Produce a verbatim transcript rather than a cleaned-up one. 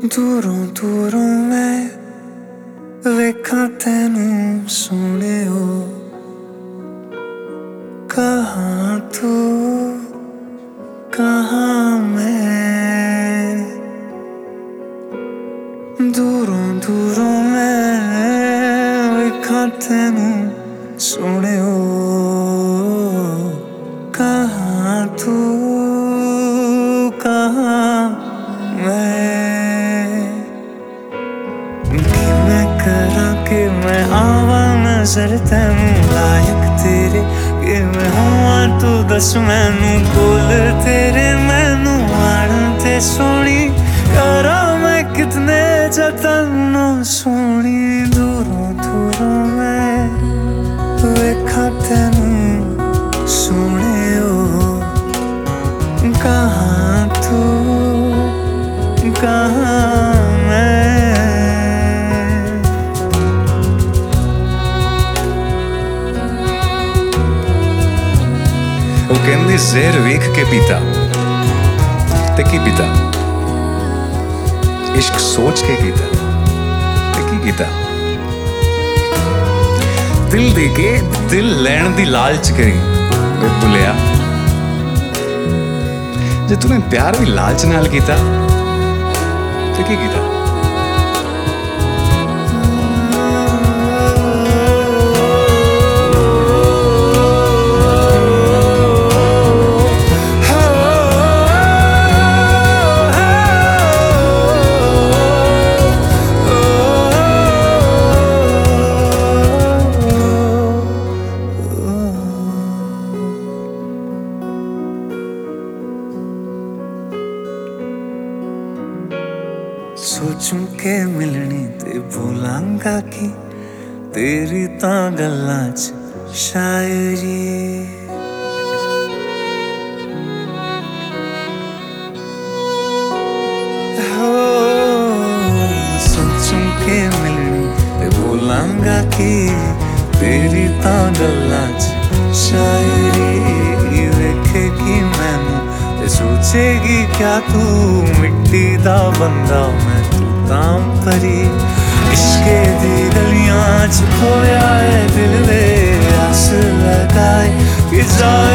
दूरों दूरों मैं वेखा तेनू सोने हो, कहाँ तू कहाँ मैं। दूरों दूरों मैं वेखा तेनू सोने हो, कहाँ तू कहाँ मैं। कि मैं करा के मैं आवा नजर तेनू लायक तेरे, कि मैं हुआ तू दस मैनू कोल तेरे। मैनू आड़न ते सोनी करा मैं कितने जतन सोनी। दूरों दूरों मैं वेखा तेनू सोने हो, कहाँ तू कहाँ मैं। ਉਹ ਕਹਿੰਦੀ ਜ਼ਹਿਰ ਵੇਖ ਕੇ ਪੀਤਾ ਤੇ ਕੀ ਪੀਤਾ, ਇਸ਼ਕ ਸੋਚ ਕੇ ਕੀਤਾ ਤੇ ਕੀ ਕੀਤਾ। ਦਿਲ ਦੇ ਕੇ ਦਿਲ ਲੈਣ ਦੀ ਲਾਲਚ ਕਰੀ ਵੇ ਭੁੱਲਿਆ, ਜੇ ਤੂੰ ਪਿਆਰ ਵੀ ਲਾਲਚ ਨਾਲ ਕੀਤਾ ਤੇ ਕੀ ਕੀਤਾ। सोचूं के मिलनी ते भूलांगा कि तेरी तां गल्लां च शायरी। हो सोचूं के मिलनी ते भूलांगा कि तेरी तां गल्लां च शायरी। वेखेगी मैनू ते सोचेगी क्या तू मिट्टी दा बंदा मैं तू तां परी। इश्के दी गलियां च खोया है दिल दे आस लगाए कि जा